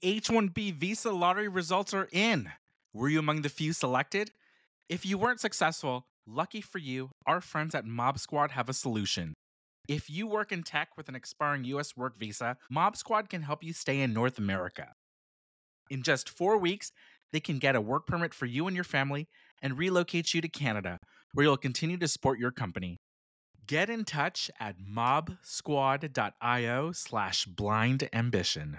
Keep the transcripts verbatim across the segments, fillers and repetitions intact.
H one B visa lottery results are in. Were you among the few selected? If you weren't successful, lucky for you, our friends at Mob Squad have a solution. If you work in tech with an expiring U S work visa, Mob Squad can help you stay in North America. In just four weeks, they can get a work permit for you and your family and relocate you to Canada, where you'll continue to support your company. Get in touch at mobsquad.io slash blind ambition.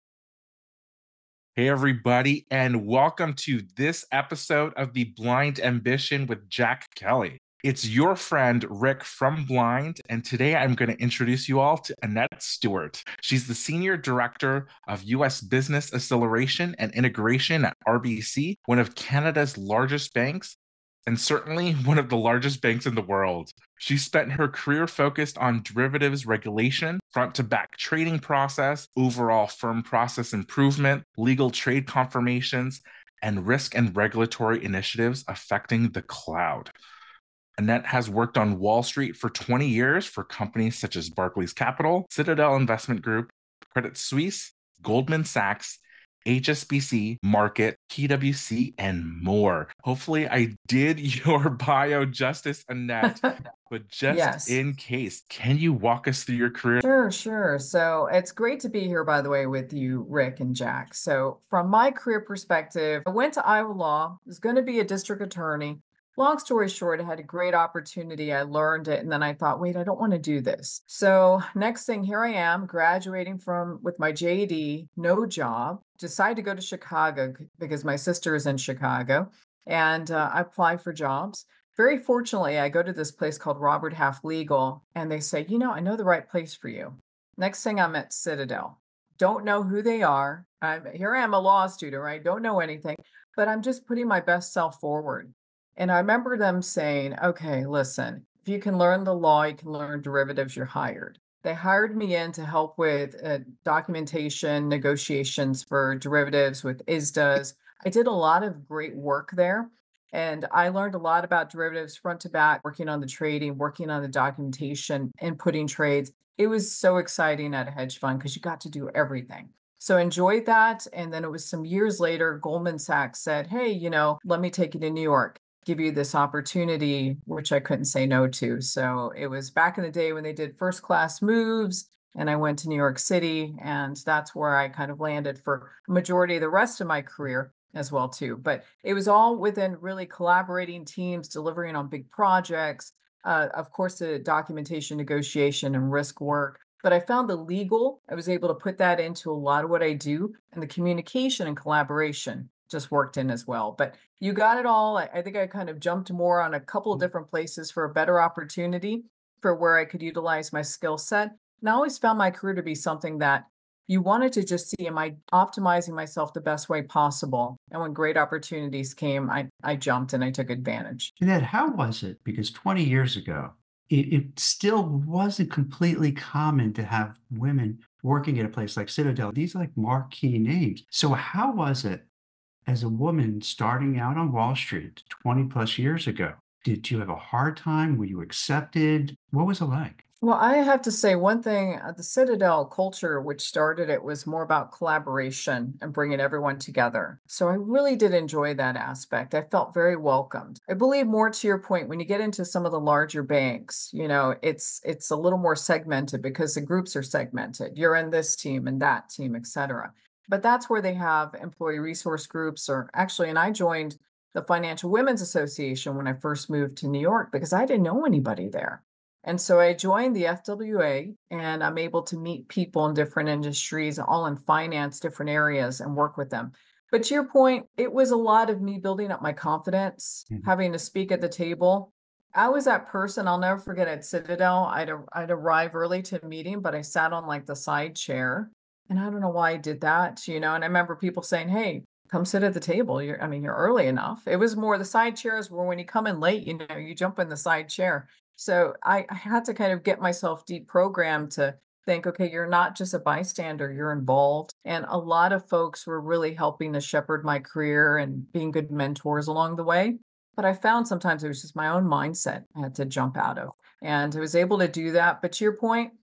Hey, everybody, and welcome to this episode of The Blind Ambition with Jack Kelly. It's your friend, Rick from Blind, and today I'm going to introduce you all to Annette Stewart. She's the Senior Director of U S Business Acceleration and Integration at R B C, one of Canada's largest banks, and certainly one of the largest banks in the world. She spent her career focused on derivatives regulation, front-to-back trading process, overall firm process improvement, legal trade confirmations, and risk and regulatory initiatives affecting the cloud. Annette has worked on Wall Street for twenty years for companies such as Barclays Capital, Citadel Investment Group, Credit Suisse, Goldman Sachs, H S B C, Market, P W C, and more. Hopefully I did your bio justice, Annette, but just Yes. in case, can you walk us through your career? Sure, sure. So it's great to be here, by the way, with you, Rick and Jack. So from my career perspective, I went to Iowa Law, was going to be a district attorney. Long story short, I had a great opportunity. I learned it, and then I thought, wait, I don't want to do this. So next thing, here I am, graduating from with my J D, no job. Decided to go to Chicago c- because my sister is in Chicago, and uh, I apply for jobs. Very fortunately, I go to this place called Robert Half Legal, and they say, you know, I know the right place for you. Next thing, I'm at Citadel. Don't know who they are. I'm here. I am a law student, right? Don't know anything, but I'm just putting my best self forward. And I remember them saying, okay, listen, if you can learn the law, you can learn derivatives, you're hired. They hired me in to help with uh, documentation, negotiations for derivatives with I S Das. I did a lot of great work there. And I learned a lot about derivatives front to back, working on the trading, working on the documentation, inputting trades. It was so exciting at a hedge fund because you got to do everything. So enjoyed that. And then it was some years later, Goldman Sachs said, hey, you know, let me take you to New York, give you this opportunity, which I couldn't say no to. So it was back in the day when they did first class moves. And I went to New York City, and that's where I kind of landed for a majority of the rest of my career as well too. But it was all within really collaborating teams, delivering on big projects. Uh, of course, the documentation, negotiation, and risk work. But I found the legal, I was able to put that into a lot of what I do, and the communication and collaboration just worked in as well. But you got it all. I, I think I kind of jumped more on a couple of different places for a better opportunity for where I could utilize my skill set. And I always found my career to be something that you wanted to just see, am I optimizing myself the best way possible? And when great opportunities came, I, I jumped and I took advantage. Jeanette, how was it? Because twenty years ago, it, it still wasn't completely common to have women working at a place like Citadel. These are like marquee names. So how was it as a woman starting out on Wall Street twenty plus years ago? Did you have a hard time? Were you accepted? What was it like? Well, I have to say one thing, uh, the Citadel culture, which started it, was more about collaboration and bringing everyone together. So I really did enjoy that aspect. I felt very welcomed. I believe more to your point, when you get into some of the larger banks, you know, it's it's a little more segmented because the groups are segmented. You're in this team and that team, et cetera. But that's where they have employee resource groups, or actually, and I joined the Financial Women's Association when I first moved to New York because I didn't know anybody there. And so I joined the F W A, and I'm able to meet people in different industries, all in finance, different areas, and work with them. But to your point, it was a lot of me building up my confidence, Mhm. having to speak at the table. I was that person, I'll never forget at Citadel. I'd, ar- I'd arrive early to a meeting, but I sat on like the side chair. And I don't know why I did that, you know. And I remember people saying, hey, come sit at the table. You're, I mean, you're early enough. It was more the side chairs were when you come in late, you know, you jump in the side chair. So I, I had to kind of get myself deprogrammed to think, okay, you're not just a bystander, you're involved. And a lot of folks were really helping to shepherd my career and being good mentors along the way. But I found sometimes it was just my own mindset I had to jump out of. And I was able to do that. But to your point,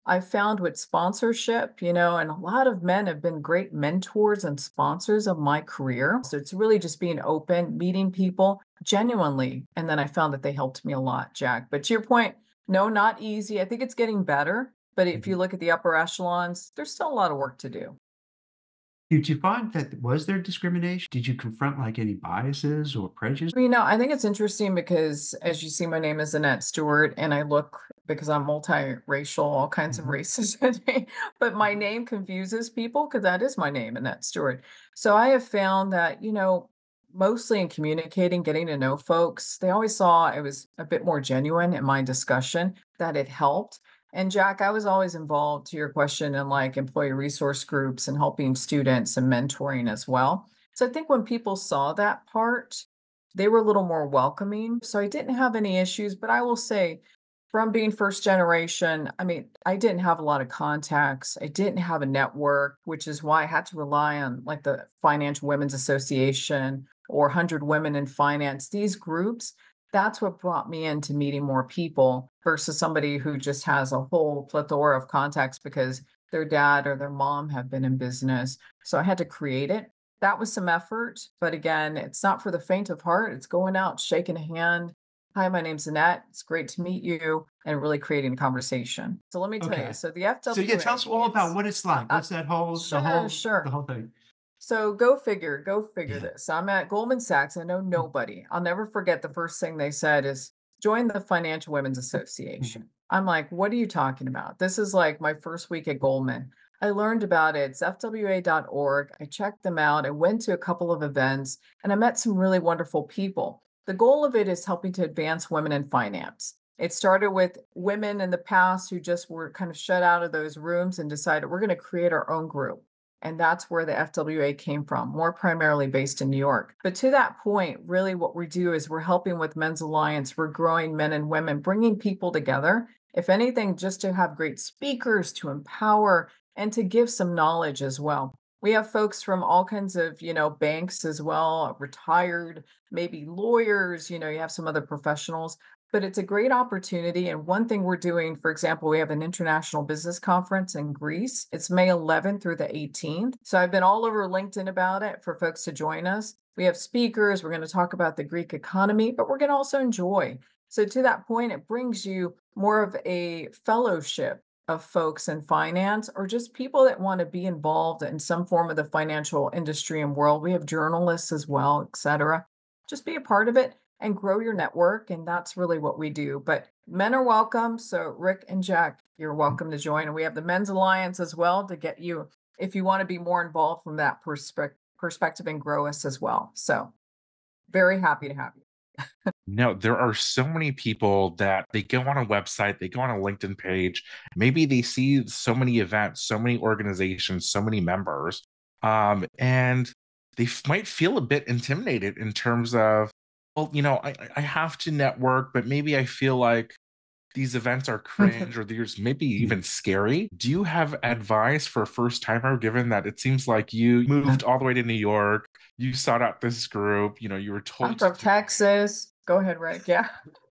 I found with sponsorship, you know, and a lot of men have been great mentors and sponsors of my career. So it's really just being open, meeting people genuinely. And then I found that they helped me a lot, Jack. But to your point, no, not easy. I think it's getting better. But if you Mhm. look at the upper echelons, there's still a lot of work to do. Did you find that was there discrimination? Did you confront like any biases or prejudice? You know, I think it's interesting because as you see, my name is Annette Stewart, and I look because I'm multiracial, all kinds of Mhm. races in me, but my name confuses people because that is my name, Annette Stewart. So I have found that, you know, mostly in communicating, getting to know folks, they always saw it was a bit more genuine in my discussion, that it helped. And Jack, I was always involved to your question in like employee resource groups and helping students and mentoring as well. So I think when people saw that part, they were a little more welcoming. So I didn't have any issues, but I will say from being first generation, I mean, I didn't have a lot of contacts. I didn't have a network, which is why I had to rely on like the Financial Women's Association or one hundred Women in Finance. These groups, that's what brought me into meeting more people versus somebody who just has a whole plethora of contacts because their dad or their mom have been in business. So I had to create it. That was some effort, but again, it's not for the faint of heart. It's going out, shaking a hand. Hi, my name's Annette. It's great to meet you, and really creating a conversation. So let me tell you. Okay. So the So yeah, tell F W A, us all about it's what it's uh, like. uh, What's that whole the sure, whole the sure. whole thing? So go figure, go figure Yeah. this. I'm at Goldman Sachs. I know nobody. I'll never forget the first thing they said is join the Financial Women's Mhm. Association. I'm like, what are you talking about? This is like my first week at Goldman. I learned about it. It's F W A dot org. I checked them out. I went to a couple of events and I met some really wonderful people. The goal of it is helping to advance women in finance. It started with women in the past who just were kind of shut out of those rooms and decided we're going to create our own group. And that's where the F W A came from, more primarily based in New York. But to that point, really what we do is we're helping with Men's Alliance. We're growing men and women, bringing people together. If anything, just to have great speakers to empower and to give some knowledge as well. We have folks from all kinds of, you know, banks as well, retired, maybe lawyers, you know, you have some other professionals, but it's a great opportunity. And one thing we're doing, for example, we have an international business conference in Greece. It's May eleventh through the eighteenth. So I've been all over LinkedIn about it for folks to join us. We have speakers. We're going to talk about the Greek economy, but we're going to also enjoy. So to that point, it brings you more of a fellowship of folks in finance or just people that want to be involved in some form of the financial industry and world. We have journalists as well, et cetera. Just be a part of it and grow your network. And that's really what we do. But men are welcome. So, Rick and Jack, you're welcome to join. And we have the Men's Alliance as well to get you, if you want to be more involved from that perspective, perspective and grow us as well. So, very happy to have you. No, there are so many people that they go on a website, they go on a LinkedIn page, maybe they see so many events, so many organizations, so many members, um, and they f- might feel a bit intimidated in terms of, well, you know, I, I I have to network, but maybe I feel like these events are cringe or there's maybe Yeah. even scary. Do you have advice for a first timer, given that it seems like you Uh, moved all the way to New York, you sought out this group, you know, you were I'm told to from do Texas. Go ahead, Rick. Yeah.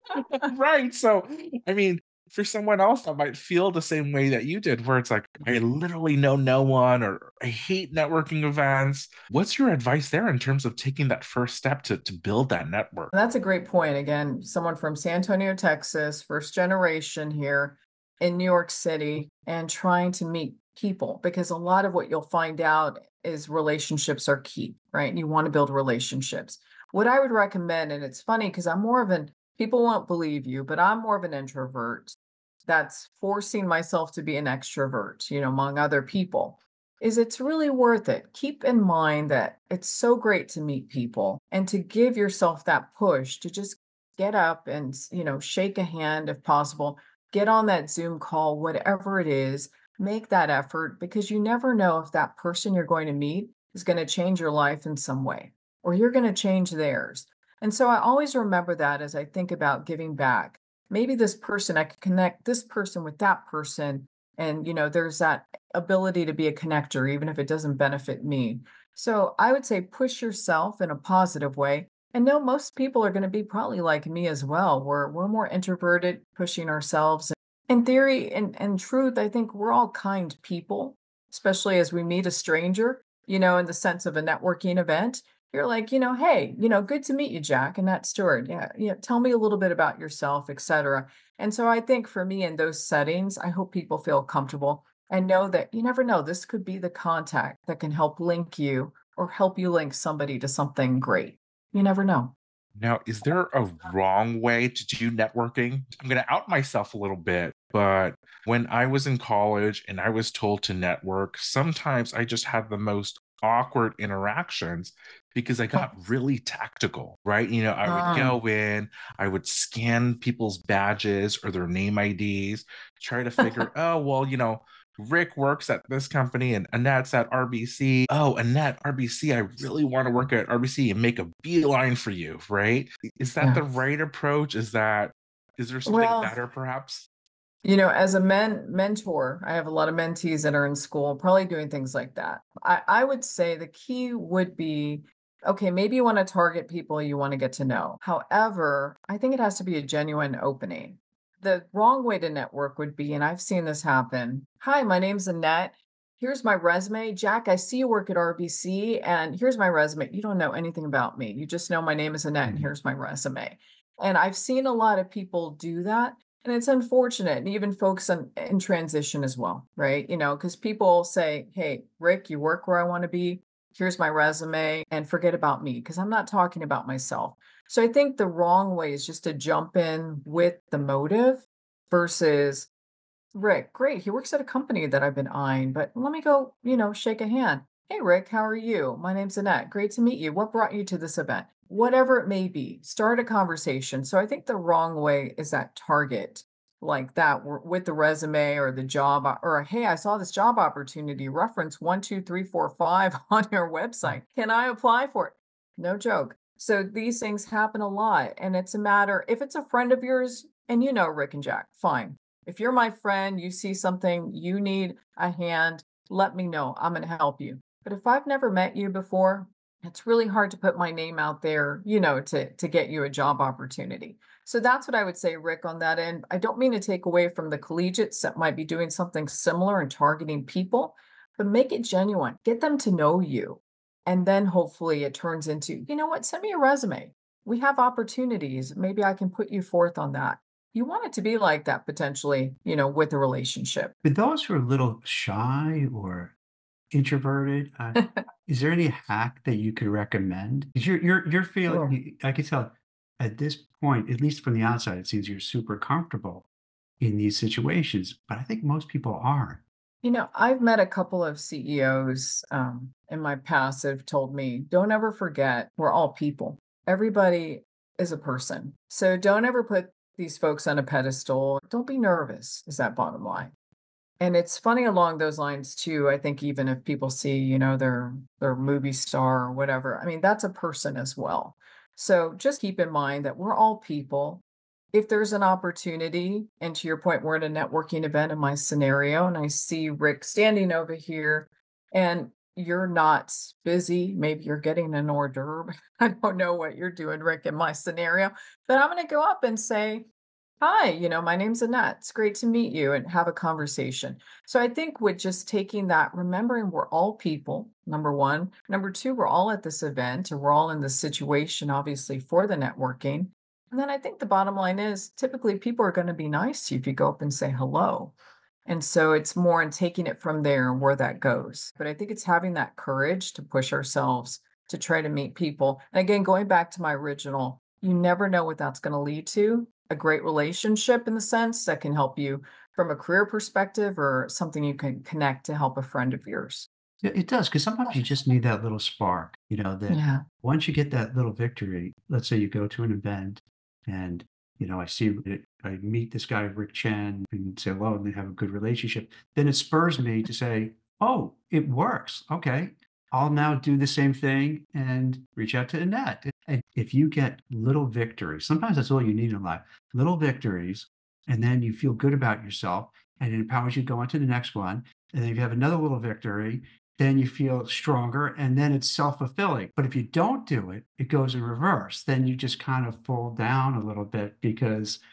right. So, I mean, for someone else that might feel the same way that you did, where it's like, I literally know no one or I hate networking events. What's your advice there in terms of taking that first step to, to build that network? That's a great point. Again, someone from San Antonio, Texas, first generation here in New York City, and trying to meet people because a lot of what you'll find out is relationships are key, right? You want to build relationships. What I would recommend, and it's funny because I'm more of an, people won't believe you, but I'm more of an introvert that's forcing myself to be an extrovert, you know, among other people is it's really worth it. Keep in mind that it's so great to meet people and to give yourself that push to just get up and, you know, shake a hand if possible, get on that Zoom call, whatever it is, make that effort because you never know if that person you're going to meet is going to change your life in some way or you're going to change theirs. And so I always remember that as I think about giving back. Maybe this person, I could connect this person with that person. And, you know, there's that ability to be a connector, even if it doesn't benefit me. So I would say push yourself in a positive way. And no, most people are going to be probably like me as well. We're we're more introverted, pushing ourselves. In theory and and truth, I think we're all kind people, especially as we meet a stranger, you know, in the sense of a networking event. You're like, you know, hey, you know, good to meet you, Jack, and that Stewart. Yeah, yeah. Tell me a little bit about yourself, et cetera. And so I think for me in those settings, I hope people feel comfortable and know that you never know. This could be the contact that can help link you or help you link somebody to something great. You never know. Now, is there a wrong way to do networking? I'm going to out myself a little bit, but when I was in college and I was told to network, sometimes I just had the most awkward interactions because I got really tactical, right? You know, I would Um, go in, I would scan people's badges or their name I Ds, try to figure, oh, well, you know, Rick works at this company and Annette's at R B C. Oh, Annette, R B C, I really want to work at R B C and make a beeline for you, right? Is that yeah. the right approach? Is that, is there something Well, better perhaps? you know, as a men mentor, I have a lot of mentees that are in school, probably doing things like that. I, I would say the key would be, okay, maybe you want to target people you want to get to know. However, I think it has to be a genuine opening. The wrong way to network would be, and I've seen this happen. Hi, my name's Annette. Here's my resume. Jack, I see you work at R B C, and here's my resume. You don't know anything about me. You just know my name is Annette, and Mhm. here's my resume. And I've seen a lot of people do that. And it's unfortunate, and even folks in, in transition as well, right? You know, because people say, hey, Rick, you work where I want to be. Here's my resume, and forget about me, because I'm not talking about myself. So I think the wrong way is just to jump in with the motive versus Rick, great. He works at a company that I've been eyeing, but let me go, you know, shake a hand. Hey, Rick, how are you? My name's Annette. Great to meet you. What brought you to this event? Whatever it may be, start a conversation. So I think the wrong way is that target like that w- with the resume or the job o- or hey, I saw this job opportunity reference one, two, three, four, five on your website. Can I apply for it? No joke. So these things happen a lot. And it's a matter, if it's a friend of yours and you know Rick and Jack, fine, if you're my friend, you see something, you need a hand, let me know. I'm going to help you. But if I've never met you before, it's really hard to put my name out there, you know, to to get you a job opportunity. So that's what I would say, Rick, on that end. I don't mean to take away from the collegiates that might be doing something similar and targeting people, but make it genuine. Get them to know you. And then hopefully it turns into, you know what, send me a resume. We have opportunities. Maybe I can put you forth on that. You want it to be like that potentially, you know, with a relationship. For those who are a little shy or introverted, uh, is there any hack that you could recommend? 'Cause you're you're you're feeling Sure. you I can tell at this point, at least from the outside, it seems you're super comfortable in these situations, but I think most people aren't. You know, I've met a couple of C E Os um, in my past that have told me, don't ever forget, we're all people. Everybody is a person. So don't ever put these folks on a pedestal. Don't be nervous, is that bottom line. And it's funny along those lines too. I think even if people see, you know, their their movie star or whatever, I mean, that's a person as well. So just keep in mind that we're all people. If there's an opportunity, and to your point, we're at a networking event in my scenario, and I see Rick standing over here, and you're not busy. Maybe you're getting an hors d'oeuvre. I don't know what you're doing, Rick, in my scenario, but I'm going to go up and say, hi, you know, my name's Annette. It's great to meet you and have a conversation. So I think with just taking that, remembering we're all people, number one. Number two, we're all at this event and we're all in this situation, obviously, for the networking. And then I think the bottom line is typically people are going to be nice to you if you go up and say hello. And so it's more in taking it from there and where that goes. But I think it's having that courage to push ourselves to try to meet people. And again, going back to my original, you never know what that's going to lead to. A great relationship in the sense that can help you from a career perspective or something you can connect to help a friend of yours. Yeah, it does, because sometimes you just need that little spark, you know, that Yeah. once you get that little victory, let's say you go to an event and, you know, I see it, I meet this guy, Rick Chen, and say hello, and they have a good relationship. Then it spurs me to say, oh, it works. Okay. I'll now do the same thing and reach out to Annette. And if you get little victories, sometimes that's all you need in life, little victories, and then you feel good about yourself and it empowers you to go on to the next one. And then if you have another little victory, then you feel stronger and then it's self-fulfilling. But if you don't do it, it goes in reverse. Then you just kind of fall down a little bit because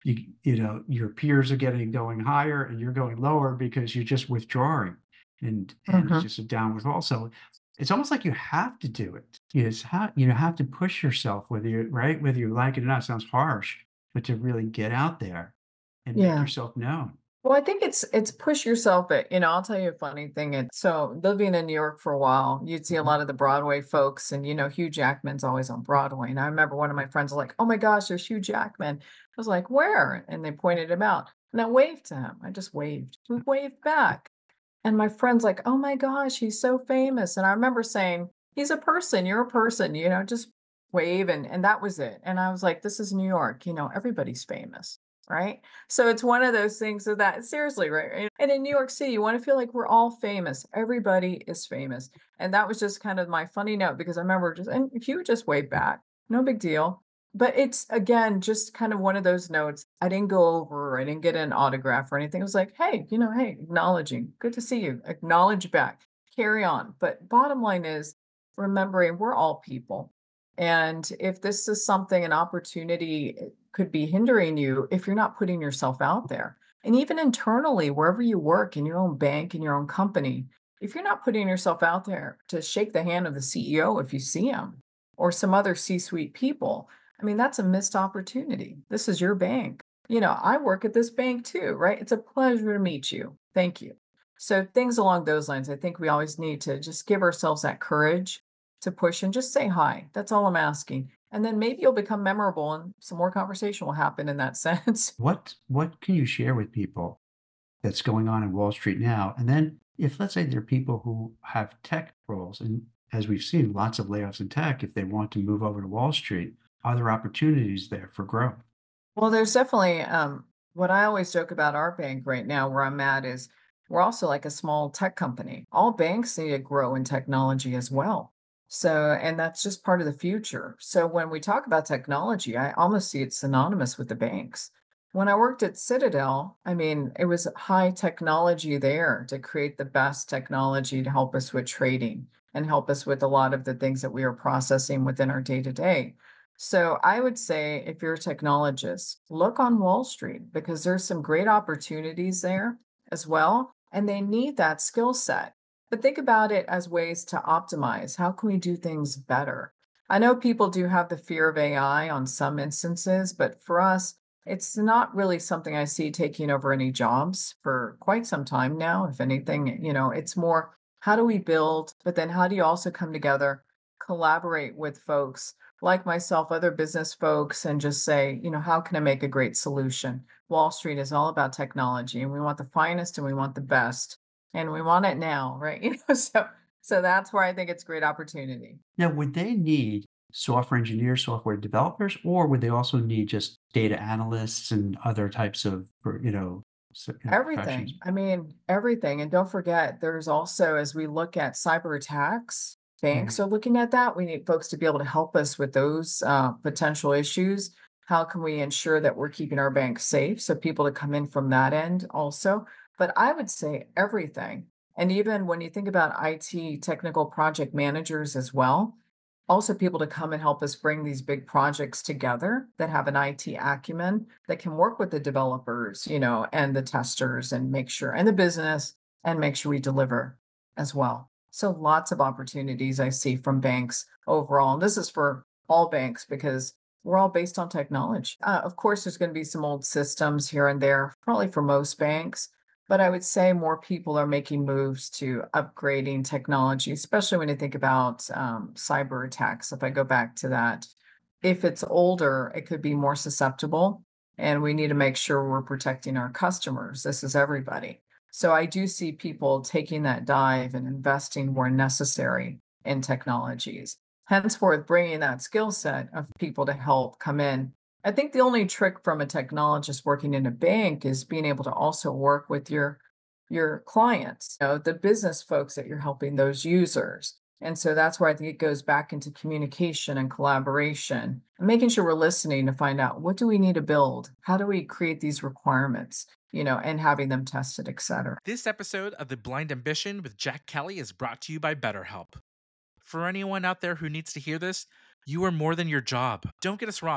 you you know, your peers are getting going higher and you're going lower because you're just withdrawing and and it's Mhm. just a downward fall. So it's almost like you have to do it. You just have you know have to push yourself whether you right whether you like it or not. It sounds harsh, but to really get out there and make Yeah. yourself known. Well, I think it's it's push yourself, but, you know, I'll tell you a funny thing. It's so living in New York for a while, you'd see a Mhm. lot of the Broadway folks and, you know, Hugh Jackman's always on Broadway. And I remember one of my friends was like, "Oh my gosh, there's Hugh Jackman." I was like, "Where?" And they pointed him out. And I waved to him. I just waved. We waved back. And my friend's like, "Oh my gosh, he's so famous." And I remember saying, "He's a person, you're a person, you know, just wave." And and that was it. And I was like, "This is New York, you know, everybody's famous." Right. So it's one of those things of that seriously, right? And and in New York City, you want to feel like we're all famous. Everybody is famous. And that was just kind of my funny note because I remember just, and if you would just wave back, no big deal. But it's again just kind of one of those notes. I didn't go over, I didn't get an autograph or anything. It was like, hey, you know, hey, acknowledging, good to see you, acknowledge back, carry on. But bottom line is remembering we're all people. And if this is something, an opportunity eh, could be hindering you if you're not putting yourself out there. And even internally, wherever you work in your own bank, in your own company, if you're not putting yourself out there to shake the hand of the C E O if you see him or some other C suite people, I mean, that's a missed opportunity. This is your bank. You know, I work at this bank too, right? It's a pleasure to meet you. Thank you. So, things along those lines, I think we always need to just give ourselves that courage to push and just say hi. That's all I'm asking. And then maybe you'll become memorable and some more conversation will happen in that sense. What what can you share with people that's going on in Wall Street now? And then if let's say there are people who have tech roles, and as we've seen, lots of layoffs in tech, if they want to move over to Wall Street, are there opportunities there for growth? Well, there's definitely um, what I always joke about our bank right now, where I'm at, is we're also like a small tech company. All banks need to grow in technology as well. So, and that's just part of the future. So, when we talk about technology, I almost see it synonymous with the banks. When I worked at Citadel, I mean, it was high technology there to create the best technology to help us with trading and help us with a lot of the things that we are processing within our day to day. So I would say if you're a technologist, look on Wall Street because there's some great opportunities there as well. And they need that skill set. But think about it as ways to optimize. How can we do things better? I know people do have the fear of A I on some instances, but for us, it's not really something I see taking over any jobs for quite some time now. If anything, you know, it's more how do we build, but then how do you also come together, collaborate with folks like myself, other business folks, and just say, you know, how can I make a great solution? Wall Street is all about technology, and we want the finest and we want the best, and we want it now, right? You know, so so that's where I think it's a great opportunity. Now, would they need software engineers, software developers, or would they also need just data analysts and other types of, or, you know, s- you know, professions? Everything. I mean, everything. And don't forget, there's also, as we look at cyber attacks, banks Mhm. are looking at that. We need folks to be able to help us with those uh, potential issues. How can we ensure that we're keeping our bank safe? So people to come in from that end also. But I would say everything. And even when you think about I T technical project managers as well, also people to come and help us bring these big projects together that have an I T acumen that can work with the developers, you know, and the testers and make sure, and the business and make sure we deliver as well. So lots of opportunities I see from banks overall. And this is for all banks because we're all based on technology. Uh, of course, there's going to be some old systems here and there, probably for most banks, but I would say more people are making moves to upgrading technology, especially when you think about um, cyber attacks. If I go back to that, if it's older, it could be more susceptible, and we need to make sure we're protecting our customers. This is everybody. So I do see people taking that dive and investing where necessary in technologies. Henceforth, bringing that skill set of people to help come in. I think the only trick from a technologist working in a bank is being able to also work with your your clients, you know, the business folks that you're helping, those users. And so that's where I think it goes back into communication and collaboration and making sure we're listening to find out what do we need to build? How do we create these requirements, you know, and having them tested, et cetera. This episode of The Blind Ambition with Jack Kelly is brought to you by BetterHelp. For anyone out there who needs to hear this, you are more than your job. Don't get us wrong.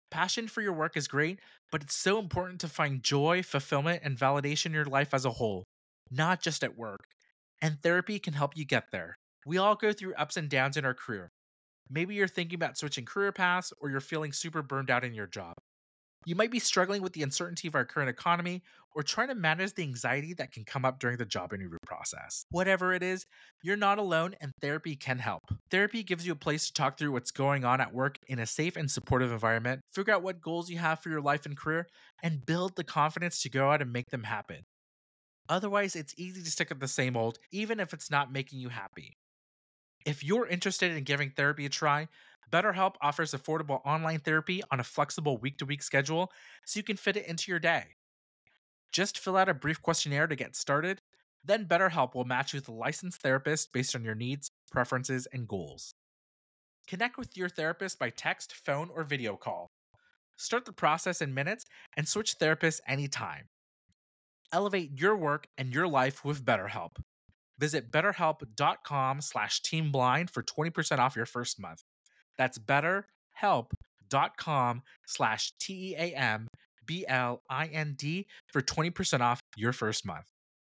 Passion for your work is great, but it's so important to find joy, fulfillment, and validation in your life as a whole, not just at work. And therapy can help you get there. We all go through ups and downs in our career. Maybe you're thinking about switching career paths or you're feeling super burned out in your job. You might be struggling with the uncertainty of our current economy or trying to manage the anxiety that can come up during the job interview process. Whatever it is, you're not alone and therapy can help. Therapy gives you a place to talk through what's going on at work in a safe and supportive environment, figure out what goals you have for your life and career, and build the confidence to go out and make them happen. Otherwise, it's easy to stick at the same old, even if it's not making you happy. If you're interested in giving therapy a try, BetterHelp offers affordable online therapy on a flexible week-to-week schedule so you can fit it into your day. Just fill out a brief questionnaire to get started, then BetterHelp will match you with a licensed therapist based on your needs, preferences, and goals. Connect with your therapist by text, phone, or video call. Start the process in minutes and switch therapists anytime. Elevate your work and your life with BetterHelp. Visit betterhelp.com slash teamblind for twenty percent off your first month. That's betterhelp.com slash T E A M B L I N D for twenty percent off your first month.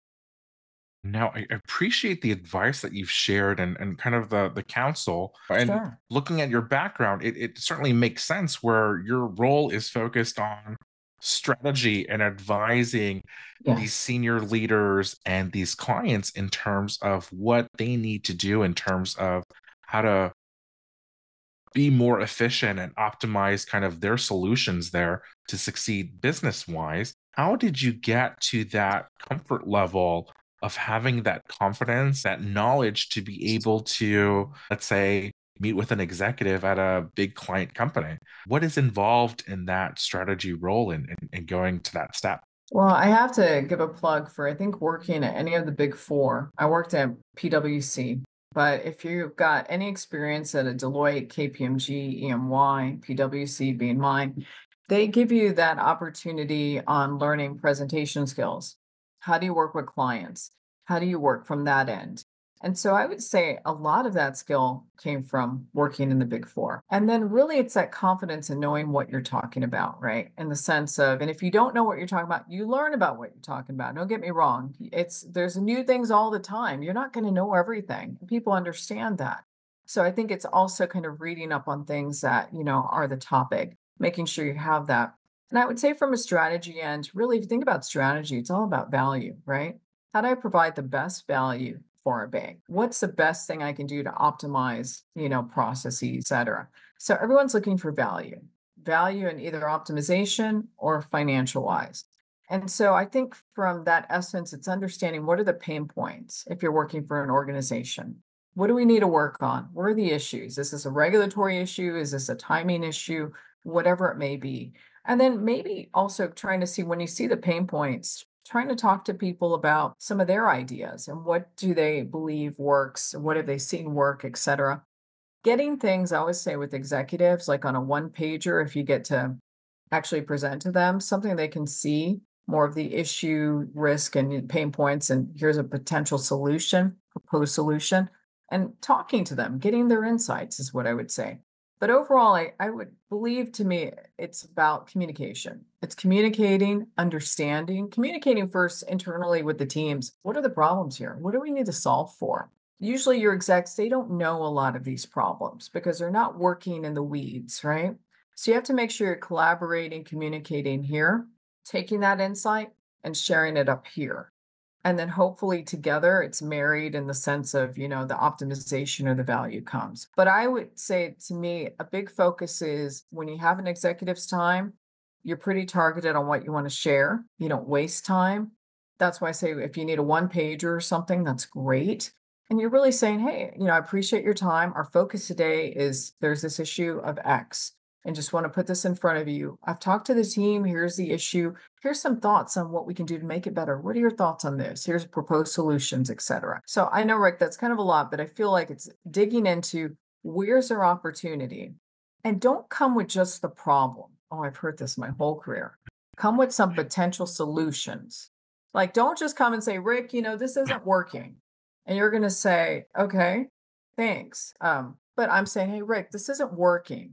Now, I appreciate the advice that you've shared and, and kind of the, the counsel. And Sure. looking at your background, it, it certainly makes sense where your role is focused on strategy and advising these Yes. senior leaders and these clients in terms of what they need to do in terms of how to be more efficient and optimize kind of their solutions there to succeed business wise. How did you get to that comfort level of having that confidence, that knowledge to be able to, let's say, meet with an executive at a big client company? What is involved in that strategy role and in, in, in going to that step? Well, I have to give a plug for, I think, working at any of the big four. I worked at P W C, but if you've got any experience at a Deloitte, K P M G, E M Y, P W C being mine, they give you that opportunity on learning presentation skills. How do you work with clients? How do you work from that end? And so I would say a lot of that skill came from working in the big four. And then really it's that confidence in knowing what you're talking about, right? In the sense of, and if you don't know what you're talking about, you learn about what you're talking about. Don't get me wrong. It's there's new things all the time. You're not going to know everything. People understand that. So I think it's also kind of reading up on things that, you know, are the topic, making sure you have that. And I would say from a strategy end, really, if you think about strategy, it's all about value, right? How do I provide the best value for a bank? What's the best thing I can do to optimize, you know, processes, et cetera? So everyone's looking for value, value in either optimization or financial wise. And so I think from that essence, it's understanding what are the pain points if you're working for an organization. What do we need to work on? What are the issues? Is this a regulatory issue? Is this a timing issue? Whatever it may be. And then maybe also trying to see when you see the pain points, trying to talk to people about some of their ideas and what do they believe works, what have they seen work, et cetera. Getting things, I always say with executives, like on a one pager, if you get to actually present to them, something they can see more of the issue, risk, and pain points, and here's a potential solution, proposed solution, and talking to them, getting their insights is what I would say. But overall, I, I would believe to me, it's about communication. It's communicating, understanding, communicating first internally with the teams. What are the problems here? What do we need to solve for? Usually your execs, they don't know a lot of these problems because they're not working in the weeds, right? So you have to make sure you're collaborating, communicating here, taking that insight and sharing it up here. And then hopefully together it's married in the sense of, you know, the optimization or the value comes. But I would say to me, a big focus is when you have an executive's time, you're pretty targeted on what you want to share. You don't waste time. That's why I say if you need a one pager or something, that's great. And you're really saying, hey, you know, I appreciate your time. Our focus today is there's this issue of X and just want to put this in front of you. I've talked to the team. Here's the issue. Here's some thoughts on what we can do to make it better. What are your thoughts on this? Here's proposed solutions, et cetera. So I know, Rick, that's kind of a lot, but I feel like it's digging into where's our opportunity. And don't come with just the problem. Oh, I've heard this my whole career. Come with some potential solutions. Like, don't just come and say, Rick, you know, this isn't working. And you're going to say, okay, thanks. Um, but I'm saying, hey, Rick, this isn't working.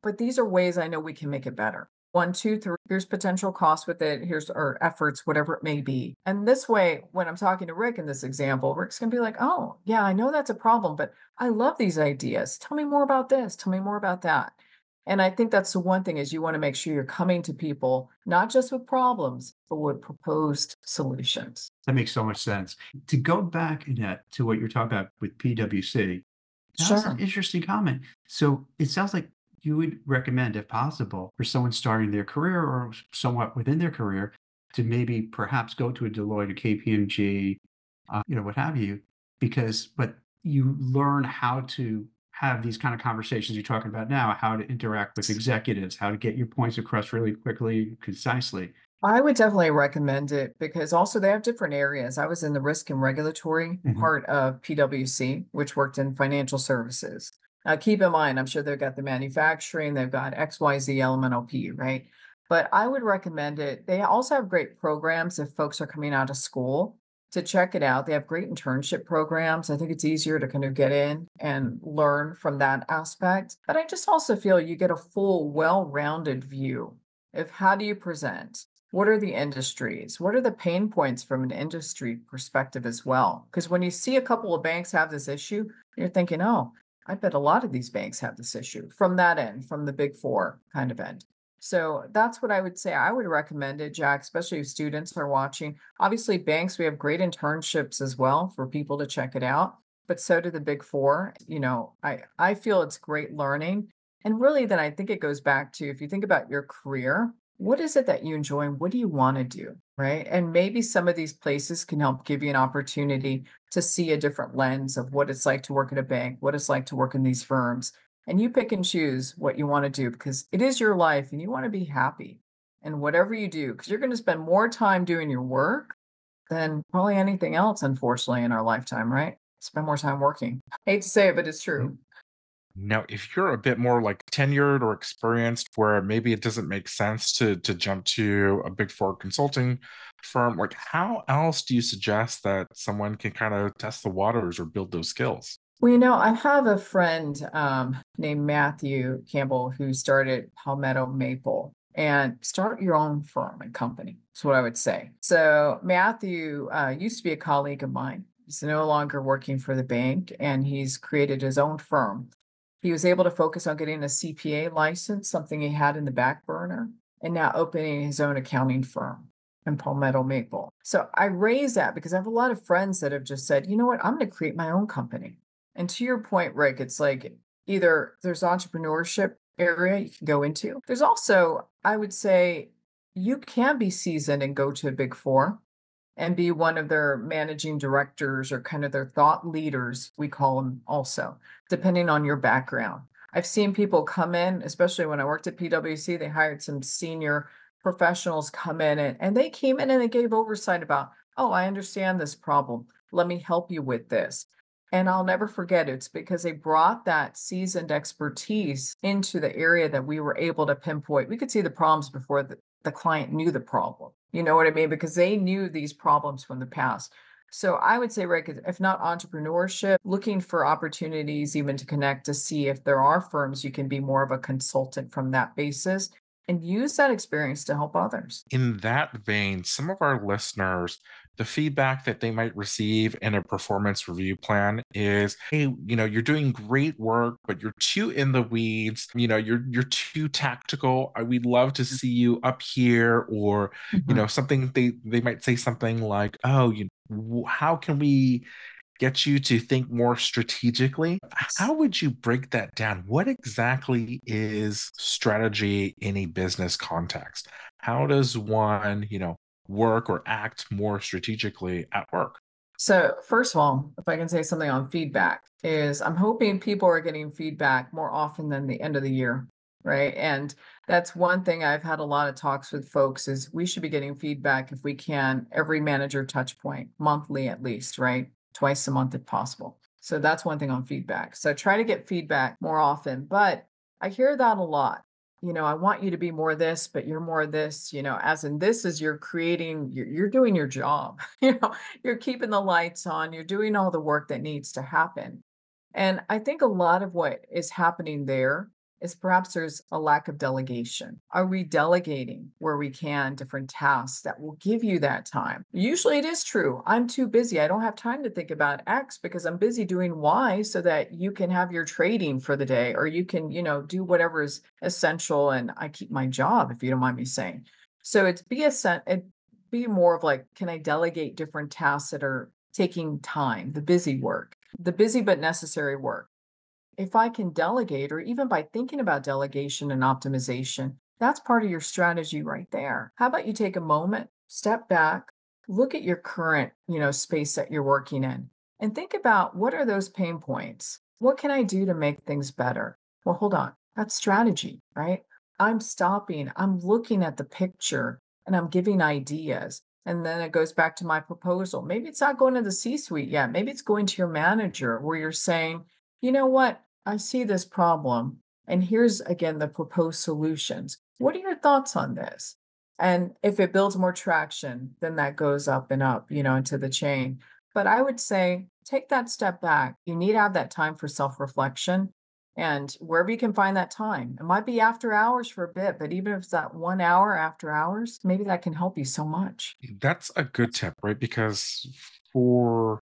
but these are ways I know we can make it better. One, two, three, here's potential costs with it. Here's our efforts, whatever it may be. And this way, when I'm talking to Rick in this example, Rick's going to be like, oh, yeah, I know that's a problem, but I love these ideas. Tell me more about this. Tell me more about that. And I think that's the one thing is you want to make sure you're coming to people, not just with problems, but with proposed solutions. That makes so much sense. To go back, Annette, to what you're talking about with P W C, that was an Sure. interesting comment. So it sounds like you would recommend, if possible, for someone starting their career or somewhat within their career to maybe perhaps go to a Deloitte, a K P M G, uh, you know, what have you, because, but you learn how to have these kind of conversations you're talking about now, how to interact with executives, how to get your points across really quickly, concisely. I would definitely recommend it because also they have different areas. I was in the risk and regulatory Mhm. part of P W C, which worked in financial services. Now, keep in mind, I'm sure they've got the manufacturing, they've got X Y Z L M N O P, right? But I would recommend it. They also have great programs if folks are coming out of school to check it out. They have great internship programs. I think it's easier to kind of get in and learn from that aspect. But I just also feel you get a full, well-rounded view of how do you present? What are the industries? What are the pain points from an industry perspective as well? Because when you see a couple of banks have this issue, you're thinking, oh, I bet a lot of these banks have this issue from that end, from the big four kind of end. So that's what I would say. I would recommend it, Jack, especially if students are watching. Obviously, banks, we have great internships as well for people to check it out, but so do the big four. You know, I, I feel it's great learning. And really, then I think it goes back to if you think about your career, what is it that you enjoy and what do you want to do? Right. And maybe some of these places can help give you an opportunity to see a different lens of what it's like to work at a bank, what it's like to work in these firms. And you pick and choose what you want to do because it is your life and you want to be happy. And whatever you do, because you're going to spend more time doing your work than probably anything else, unfortunately, in our lifetime, right? Spend more time working. I hate to say it, but it's true. Now, if you're a bit more like tenured or experienced, where maybe it doesn't make sense to to jump to a big four consulting firm, like how else do you suggest that someone can kind of test the waters or build those skills? Well, you know, I have a friend um, named Matthew Campbell who started Palmetto Maple and start your own firm and company. That's what I would say. So Matthew uh, used to be a colleague of mine. He's no longer working for the bank and he's created his own firm. He was able to focus on getting a C P A license, something he had in the back burner, and now opening his own accounting firm in Palmetto Maple. So I raise that because I have a lot of friends that have just said, you know what, I'm going to create my own company. And to your point, Rick, it's like either there's entrepreneurship area you can go into. There's also, I would say, you can be seasoned and go to a big four and be one of their managing directors or kind of their thought leaders, we call them also, depending on your background. I've seen people come in, especially when I worked at P W C, they hired some senior professionals come in and, and they came in and they gave oversight about, oh, I understand this problem. Let me help you with this. And I'll never forget it. It's because they brought that seasoned expertise into the area that we were able to pinpoint. We could see the problems before the, the client knew the problem. You know what I mean? Because they knew these problems from the past. So I would say, Rick, if not entrepreneurship, looking for opportunities even to connect to see if there are firms you can be more of a consultant from that basis and use that experience to help others. In that vein, some of our listeners, the feedback that they might receive in a performance review plan is, hey, you know, you're doing great work, but you're too in the weeds. You know, you're you're too tactical. I We'd love to see you up here, or you Mhm. know, something they they might say something like, oh, you how can we get you to think more strategically? How would you break that down? What exactly is strategy in a business context? How does one, you know, work or act more strategically at work? So, first of all, if I can say something on feedback, is I'm hoping people are getting feedback more often than the end of the year, right? And that's one thing I've had a lot of talks with folks is we should be getting feedback if we can, every manager touch point, monthly at least, right? Twice a month if possible. So that's one thing on feedback. So try to get feedback more often. But I hear that a lot. You know, I want you to be more this, but you're more this, you know, as in this is you're creating, you're, you're doing your job, you know, you're keeping the lights on, you're doing all the work that needs to happen. And I think a lot of what is happening there is perhaps there's a lack of delegation. Are we delegating where we can different tasks that will give you that time? Usually it is true. I'm too busy. I don't have time to think about X because I'm busy doing Y so that you can have your trading for the day or you can, you know, do whatever is essential and I keep my job, if you don't mind me saying. So it's be a sen- it be more of like, can I delegate different tasks that are taking time, the busy work, the busy but necessary work? If I can delegate, or even by thinking about delegation and optimization, that's part of your strategy right there. How about you take a moment, step back, look at your current, you know, space that you're working in, and think about what are those pain points? What can I do to make things better? Well, hold on. That's strategy, right? I'm stopping, I'm looking at the picture and I'm giving ideas. And then it goes back to my proposal. Maybe it's not going to the C suite yet. Maybe it's going to your manager where you're saying, you know what? I see this problem, and here's again the proposed solutions. What are your thoughts on this? And if it builds more traction, then that goes up and up, you know, into the chain. But I would say take that step back. You need to have that time for self reflection. And wherever you can find that time, it might be after hours for a bit, but even if it's that one hour after hours, maybe that can help you so much. That's a good tip, right? Because for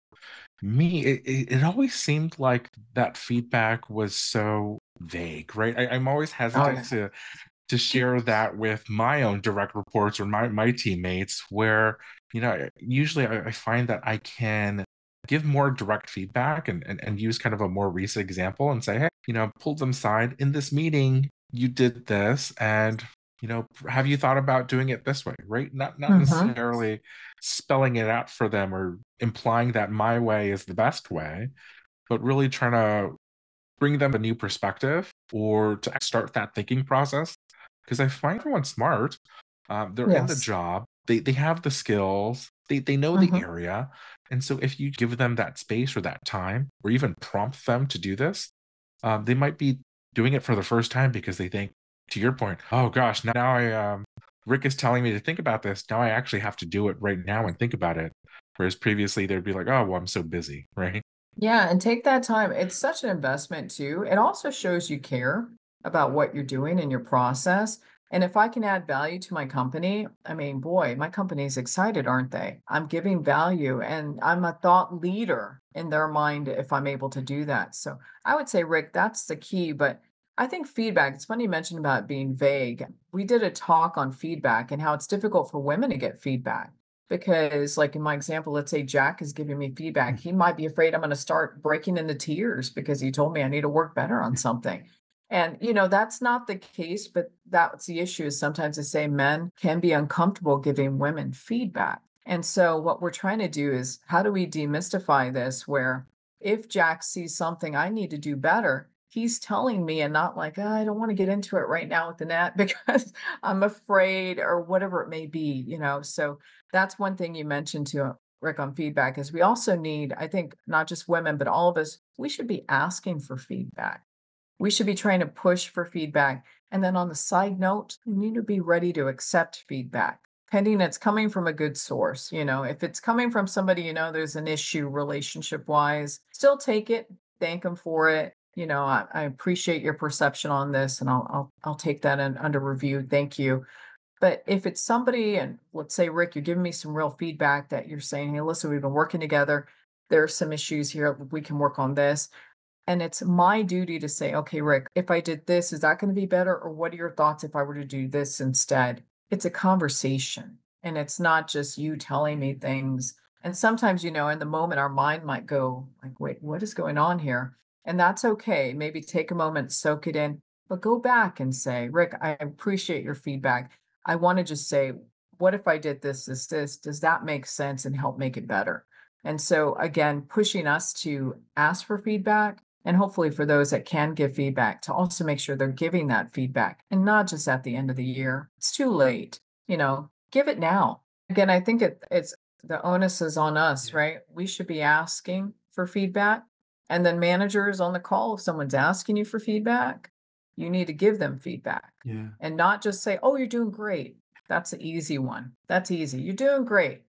me, it, it, it always seemed like that feedback was so vague, right? I, I'm always Oh, hesitant yeah. to to share that with my own direct reports or my, my teammates, where, you know, usually I, I find that I can give more direct feedback and, and, and use kind of a more recent example and say, hey, you know, pulled them aside in this meeting, you did this, and you know, have you thought about doing it this way, right? Not not Hmm. necessarily spelling it out for them or implying that my way is the best way, but really trying to bring them a new perspective or to start that thinking process. Because I find everyone smart. Um, they're in the Yes. job. They they have the skills. They they know the Hmm. area. And so if you give them that space or that time, or even prompt them to do this, um, they might be doing it for the first time because they think, to your point, oh gosh, now I um, Rick is telling me to think about this. Now I actually have to do it right now and think about it. Whereas previously they'd be like, oh well, I'm so busy, right? Yeah, and take that time. It's such an investment too. It also shows you care about what you're doing in your process. And if I can add value to my company, I mean, boy, my company's excited, aren't they? I'm giving value and I'm a thought leader in their mind if I'm able to do that. So I would say, Rick, that's the key. But I think feedback, it's funny you mentioned about being vague. We did a talk on feedback and how it's difficult for women to get feedback. Because, like in my example, let's say Jack is giving me feedback. He might be afraid I'm going to start breaking into tears because he told me I need to work better on something. And, you know, that's not the case, but that's the issue is sometimes I say men can be uncomfortable giving women feedback. And so, what we're trying to do is how do we demystify this where if Jack sees something I need to do better, he's telling me and not like, "Oh, I don't want to get into it right now with the net because I'm afraid or whatever it may be, you know. So, that's one thing you mentioned to Rick on feedback is we also need, I think, not just women, but all of us, we should be asking for feedback. We should be trying to push for feedback. And then on the side note, we need to be ready to accept feedback, pending it's coming from a good source. You know, if it's coming from somebody, you know, there's an issue relationship wise, still take it, thank them for it. You know, I, I appreciate your perception on this and I'll, I'll, I'll take that in, under review. Thank you. But if it's somebody, and let's say, Rick, you're giving me some real feedback that you're saying, hey, listen, we've been working together. There are some issues here. We can work on this. And it's my duty to say, okay, Rick, if I did this, is that going to be better? Or what are your thoughts if I were to do this instead? It's a conversation and it's not just you telling me things. And sometimes, you know, in the moment, our mind might go, like, wait, what is going on here? And that's okay. Maybe take a moment, soak it in, but go back and say, Rick, I appreciate your feedback. I want to just say, what if I did this, this, this? Does that make sense and help make it better? And so, again, pushing us to ask for feedback and hopefully for those that can give feedback to also make sure they're giving that feedback and not just at the end of the year. It's too late, you know, give it now. Again, I think it, it's the onus is on us, Yeah. right? We should be asking for feedback. And then managers on the call, if someone's asking you for feedback, you need to give them feedback Yeah. and not just say, oh, you're doing great. That's an easy one. That's easy. You're doing great.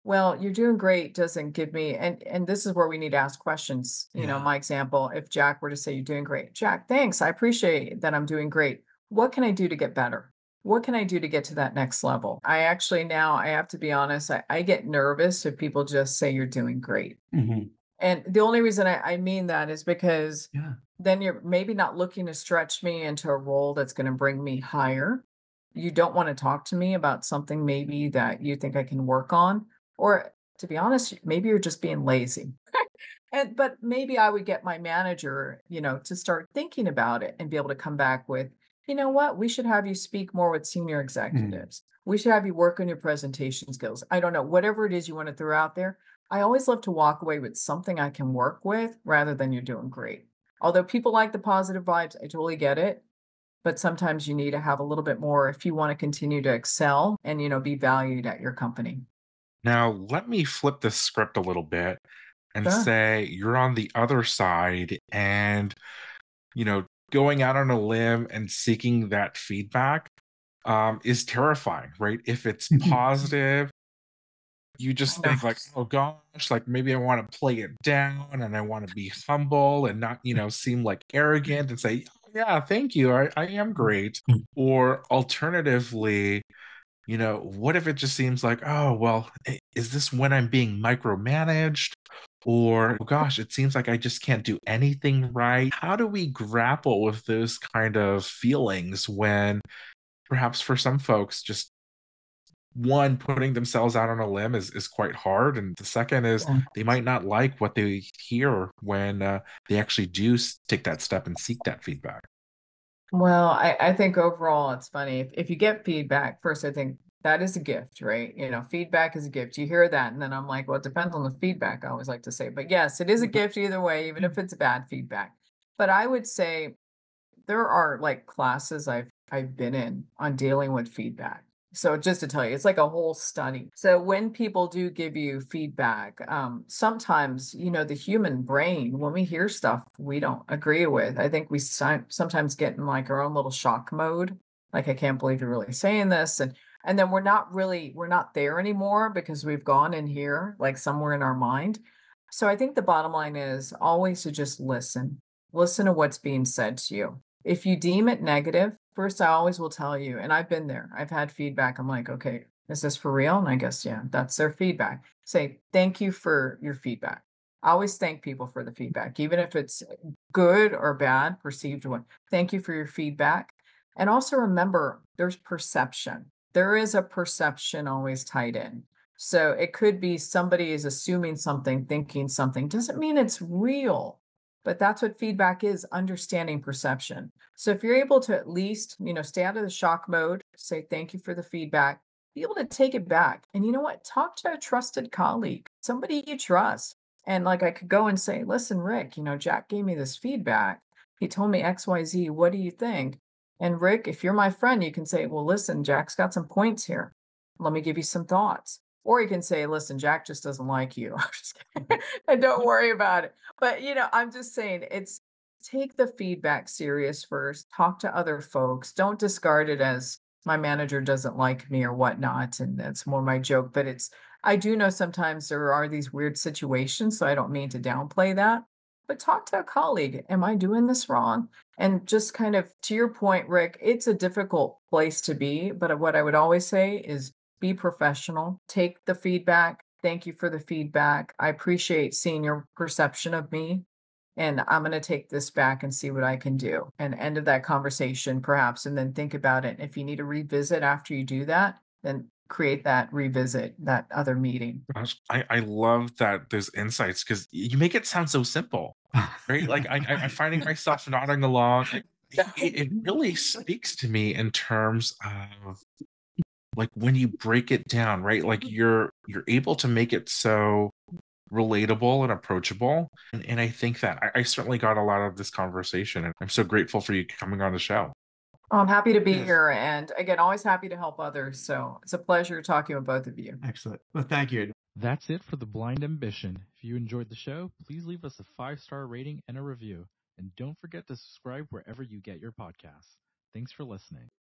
Well, you're doing great doesn't give me, and and this is where we need to ask questions. You know, Yeah. my example, if Jack were to say, "You're doing great," Jack, thanks. I appreciate that I'm doing great. What can I do to get better? What can I do to get to that next level? I actually now I have to be honest, I, I get nervous if people just say you're doing great. Mhm. And the only reason I, I mean that is because Yeah. then you're maybe not looking to stretch me into a role that's going to bring me higher. You don't want to talk to me about something maybe that you think I can work on. Or to be honest, maybe you're just being lazy. And but maybe I would get my manager, you know, to start thinking about it and be able to come back with, you know what, we should have you speak more with senior Mm. executives. We should have you work on your presentation skills. I don't know, whatever it is you want to throw out there. I always love to walk away with something I can work with rather than you're doing great. Although people like the positive vibes, I totally get it. But sometimes you need to have a little bit more if you want to continue to excel and, you know, be valued at your company. Now, let me flip the script a little bit and Sure. say you're on the other side and, you know, going out on a limb and seeking that feedback um, is terrifying, right? If it's positive, you I just know. think like, oh gosh, like maybe I want to play it down and I want to be humble and not, you know, seem like arrogant and say, "Oh, yeah, thank you. I, I am great." Or alternatively, you know, what if it just seems like, oh, well, i- is this when I'm being micromanaged? Or, oh gosh, it seems like I just can't do anything right. How do we grapple with those kind of feelings when perhaps for some folks, just one, putting themselves out on a limb is, is quite hard. And the second is Yeah. they might not like what they hear when uh, they actually do s- take that step and seek that feedback. Well, I, I think overall it's funny. If, if you get feedback, first, I think that is a gift, right? You know, feedback is a gift. You hear that, and then I'm like, well, it depends on the feedback, I always like to say. But yes, it is a gift either way, even if it's bad feedback. But I would say there are like classes I've I've been in on dealing with feedback. So just to tell you, it's like a whole study. So when people do give you feedback, um, sometimes, you know, the human brain, when we hear stuff we don't agree with, I think we si- sometimes get in like our own little shock mode. Like, I can't believe you're really saying this. And and then we're not really, we're not there anymore because we've gone in here, like somewhere in our mind. So I think the bottom line is always to just listen. Listen to what's being said to you. If you deem it negative, first, I always will tell you, and I've been there. I've had feedback. I'm like, okay, is this for real? And I guess, yeah, that's their feedback. Say, thank you for your feedback. I always thank people for the feedback, even if it's good or bad, perceived one. Thank you for your feedback. And also remember, there's perception. There is a perception always tied in. So it could be somebody is assuming something, thinking something, doesn't mean it's real. But that's what feedback is, understanding perception. So if you're able to at least, you know, stay out of the shock mode, say thank you for the feedback, be able to take it back. And you know what? Talk to a trusted colleague, somebody you trust. And like I could go and say, listen, Rick, you know, Jack gave me this feedback. He told me X Y Z. What do you think? And Rick, if you're my friend, you can say, well, listen, Jack's got some points here. Let me give you some thoughts. Or you can say, listen, Jack just doesn't like you. I'm just kidding. And don't worry about it. But, you know, I'm just saying it's take the feedback serious first, talk to other folks. Don't discard it as my manager doesn't like me or whatnot. And that's more my joke. But it's, I do know sometimes there are these weird situations. So I don't mean to downplay that. But talk to a colleague. Am I doing this wrong? And just kind of to your point, Rick, it's a difficult place to be. But what I would always say is be professional, take the feedback. Thank you for the feedback. I appreciate seeing your perception of me. And I'm going to take this back and see what I can do. And end of that conversation, perhaps, and then think about it. If you need to revisit after you do that, then create that revisit, that other meeting. Gosh, I, I love that those insights because you make it sound so simple, right? Like I, I, I'm finding myself nodding along. It, it really speaks to me in terms of like when you break it down, right? Like you're you're able to make it so relatable and approachable. And, and I think that I, I certainly got a lot of this conversation, and I'm so grateful for you coming on the show. Oh, I'm happy to be Yes. here. And again, always happy to help others. So it's a pleasure talking with both of you. Excellent. Well, thank you. That's it for The Blind Ambition. If you enjoyed the show, please leave us a five-star rating and a review. And don't forget to subscribe wherever you get your podcasts. Thanks for listening.